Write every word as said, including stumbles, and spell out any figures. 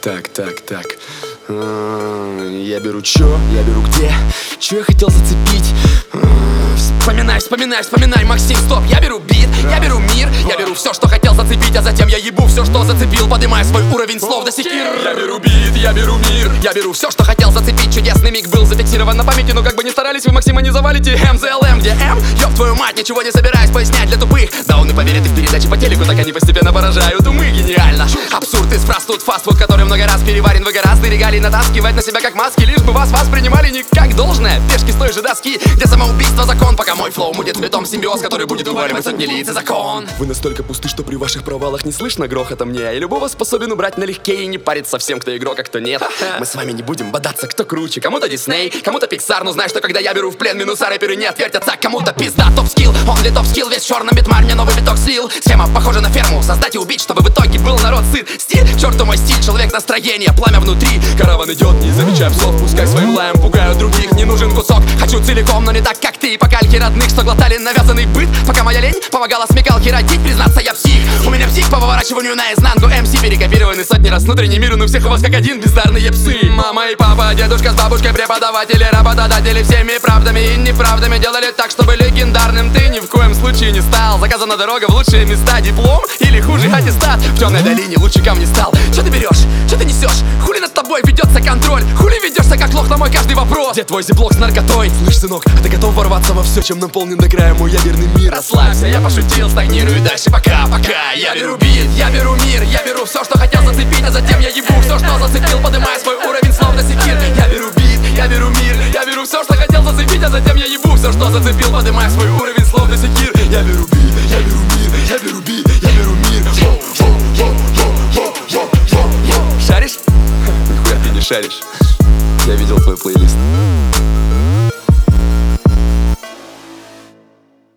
так, так, так. А, Я беру чё? Я беру где? Чё я хотел зацепить? А, Вспоминай, вспоминай, вспоминай, Максим, стоп. Я беру бит, я беру мир, я беру все, что хотел зацепить, а затем я ебу все, что зацепил, поднимая свой уровень слов до сих пор. Я беру бит, я беру мир, я беру все, что хотел зацепить. Чудесный миг был зафиксирован на памяти, но как бы ни старались, вы Максима не завалите. эм зэ эл эм, где М? Ёб твою мать, ничего не собираюсь пояснять для тупых. Да он и поверит их передачи по телеку, так они постепенно поражают умы. Гениально. Абсурд из фраз тут фастфуд, который много раз переварен, вы гораздо регалий натаскивать на себя как маски, лишь бы вас воспринимали не как должное. Пешки с той же доски, где самоубийство закон, пока мой флоу будет цветом симбиоз, который будет уваривать сотни лиц и закон. Вы настолько пусты, что при ваших провалах не слышно грохота мне. И любого способен убрать налегке и не парить совсем, кто игрок, а кто нет. Мы с вами не будем бодаться, кто круче. Кому-то Дисней, кому-то Pixar, но знаешь, что когда я беру в плен минуса, рэперы не отвертятся. Кому-то пизда, топ-скилл, он ли топ-скилл, весь в черном битмар, мне новый биток слил. Схема похожа на ферму, создать и убить, чтобы в итоге был народ сыт. Стиль, к черту мой стиль, человек настроение, пламя внутри. Караван идет, не замечая псов, пускай своим лаем пугают других, не нужен кусок. Хочу целиком, но не так, как ты, по кальке родных, что глотали навязанный быт. Пока моя лень помогала смекалке родить, признаться я псих. У меня псих по выворачиванию наизнанку, эм си перекопированный сотни раз внутренний мир, но всех у вас как один бездарные псы. Мама и папа, дедушка с бабушкой, преподаватели, работодатели, всеми правдами и неправдами делали так, чтобы легендарным ты ни в коем случае не стал. Заказана дорога в лучшие места, диплом или хуже аттестат. В темной долине лучником не стал. Че ты берешь? Че ты несешь? Хули над тобой ведется контроль? Хули ведешься как лох на мой каждый вопрос? Где твой зиблок с наркотой? Слышь, сынок, а ты готов ворваться во все, чем наполнен до края мой ядерный мир? Расслабься, я пошутил, стагнирую дальше пока, пока. Я беру бит, я беру мир, я беру все, что хотел зацепить, а затем я ебу все, что зацепил, поднимая свой уровень слов до секир. Я беру бит, я беру мир, я беру все, что хотел зацепить, а затем я ебу все, что зацепил, поднимая свой уровень слов до секир. Я беру бит, я беру мир, я беру бит, я беру мир. Шаришь? Нихуя ты не шаришь. Я видел твой плейлист.